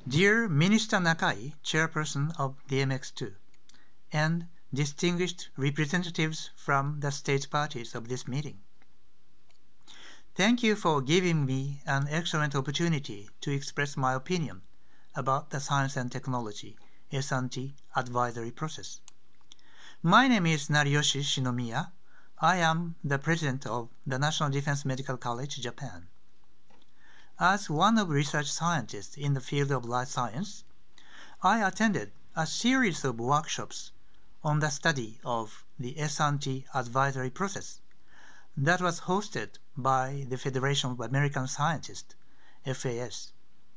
Dear Minister Nakai, Chairperson of DMX2, and distinguished representatives from the state parties of this meeting. Thank you for giving me an excellent opportunity to express my opinion about the Science and Technology S&T advisory process. My name is Nariyoshi Shinomiya. I am the president of the National Defense Medical College, Japan. As one of research scientists in the field of life science, I attended a series of workshops on the study of the S&T advisory process that was hosted by the Federation of American Scientists, FAS.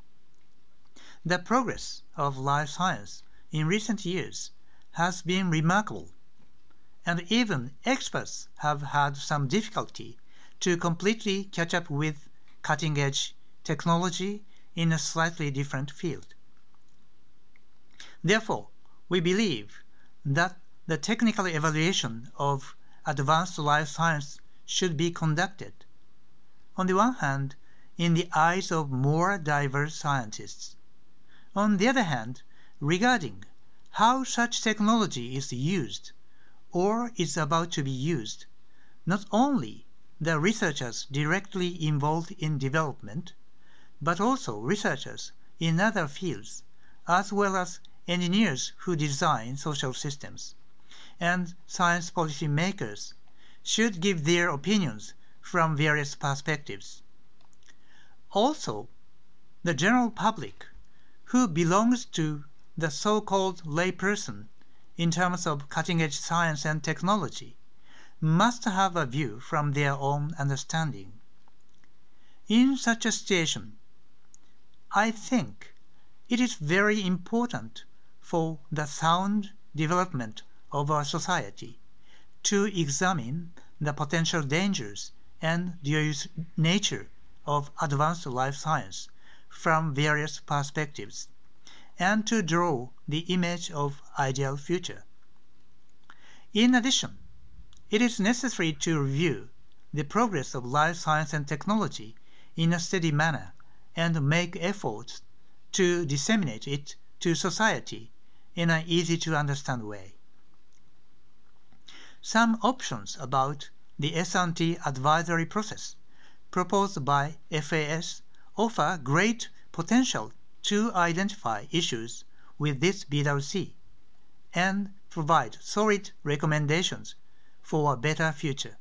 The progress of life science in recent years has been remarkable, and even experts have had some difficulty to completely catch up with cutting-edge technology in a slightly different field. Therefore, we believe that the technical evaluation of advanced life science should be conducted, on the one hand, in the eyes of more diverse scientists. On the other hand, regarding how such technology is used or is about to be used, not only the researchers directly involved in development, but also researchers in other fields, as well as engineers who design social systems, and science policy makers should give their opinions from various perspectives. Also, the general public, who belongs to the so-called layperson in terms of cutting-edge science and technology, must have a view from their own understanding. In such a situation, I think it is very important for the sound development of our society to examine the potential dangers and dual nature of advanced life science from various perspectives, and to draw the image of ideal future. In addition, it is necessary to review the progress of life science and technology in a steady manner and make efforts to disseminate it to society in an easy-to-understand way. Some options about the S&T advisory process proposed by FAS offer great potential to identify issues with this BWC and provide solid recommendations for a better future.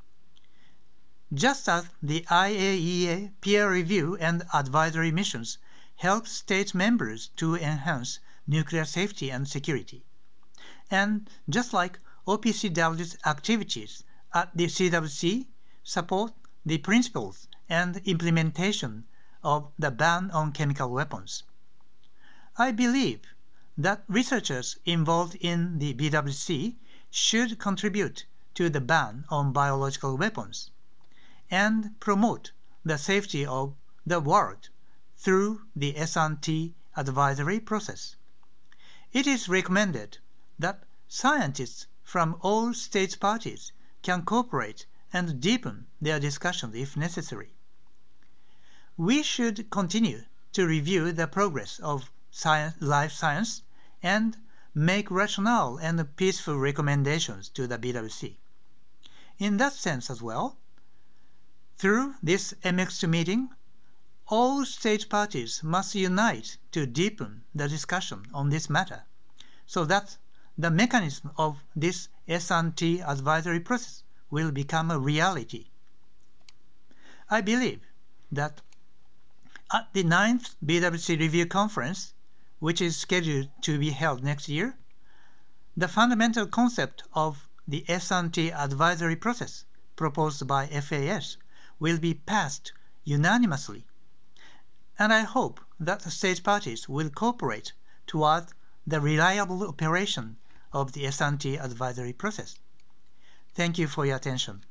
Just as the IAEA peer review and advisory missions help state members to enhance nuclear safety and security, and just like OPCW's activities at the CWC support the principles and implementation of the ban on chemical weapons, I believe that researchers involved in the BWC should contribute to the ban on biological weapons and promote the safety of the world through the S&T advisory process. It is recommended that scientists from all state parties can cooperate and deepen their discussions if necessary. We should continue to review the progress of life science and make rational and peaceful recommendations to the BWC. In that sense as well, through this MX2 meeting, all state parties must unite to deepen the discussion on this matter, so that the mechanism of this S&T advisory process will become a reality. I believe that at the 9th BWC Review Conference, which is scheduled to be held next year, the fundamental concept of the S&T advisory process proposed by FAS will be passed unanimously, and I hope that the state parties will cooperate toward the reliable operation of the S&T advisory process. Thank you for your attention.